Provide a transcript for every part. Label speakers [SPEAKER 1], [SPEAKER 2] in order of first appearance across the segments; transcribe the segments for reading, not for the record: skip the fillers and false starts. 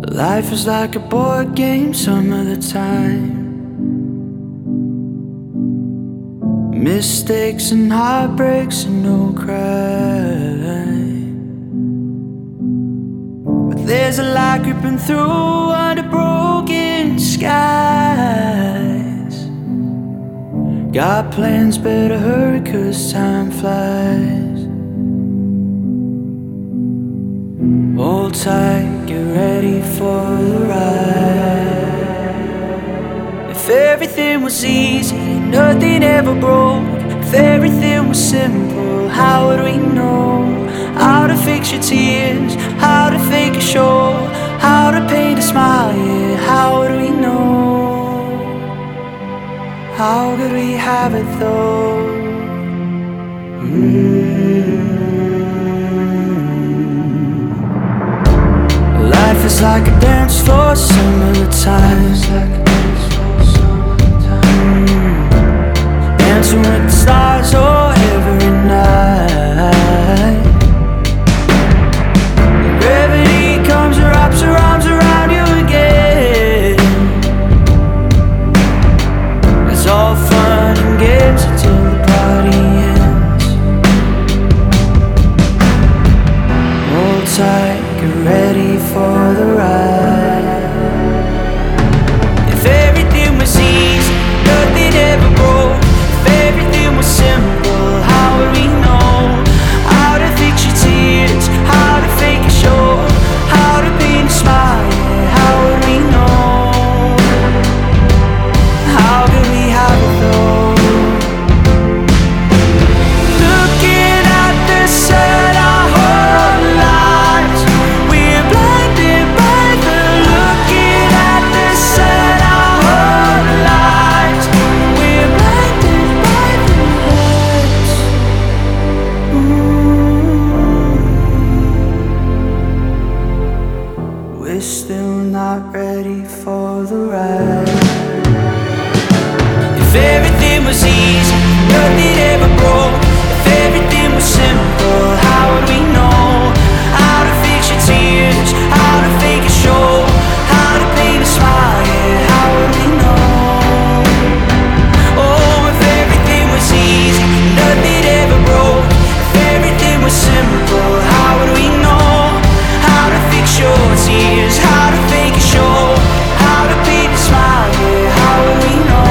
[SPEAKER 1] Life is like a board game some of the time. Mistakes and heartbreaks and no crime. But there's a light creeping through under broken skies. Got plans, better hurry 'cause time flies. Hold tight, get ready for the ride. If everything was easy, nothing ever broke. If everything was simple, how would we know? How to fix your tears, how to fake a show, how to paint a smile, yeah, how would we know? How could we have it though? Life is like a dance floor some of the time. Dancing with the stars, oh, every night. Gravity comes and wraps her arms around you again. It's all fun and games until the party ends. Hold tight, get ready for the ride. If everything was easy, nothing ever broke. If everything was simple, how would we know? How to fix your tears, how to fake a show, how to paint a smile, yeah, how would we know? How could we have it though? Looking at the sun our whole lives, we're blinded by the looking at the sun our whole lives, we're blinded by the lights. We're still not ready for the ride. If everything was easy, nothing ever broke. If everything was simple, how would we know? How to fix your tears, how to fake a show, how to paint a smile, yeah, how would we know? Oh, if everything was easy, nothing ever broke. If everything was simple, how would we know? How to fix your tears, how to fake a show, how to paint a smile, yeah, how would we know?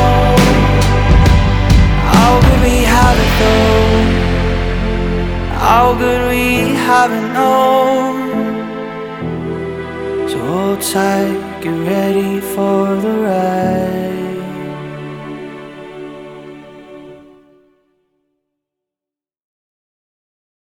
[SPEAKER 1] How could we have it though? How could we have it known? So hold tight, get ready for the ride.